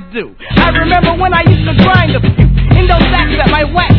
do. I remember when I used to grind a few in those sacks that my whack